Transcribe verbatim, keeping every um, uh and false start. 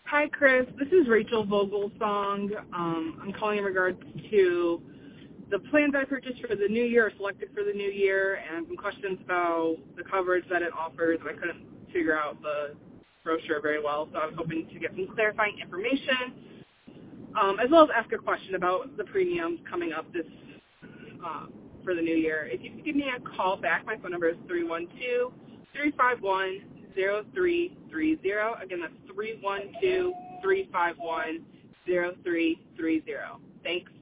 Hi, Chris. This is Rachel Vogelsong. Um, I'm calling in regards to the plans I purchased for the new year, or selected for the new year, and some questions about the coverage that it offers. I couldn't figure out the brochure very well, so I was hoping to get some clarifying information, um, as well as ask a question about the premiums coming up this uh, for the new year. If you could give me a call back, my phone number is three one two, three five one, zero three three zero. Again, that's three one two, three five one, zero three three zero. Thanks.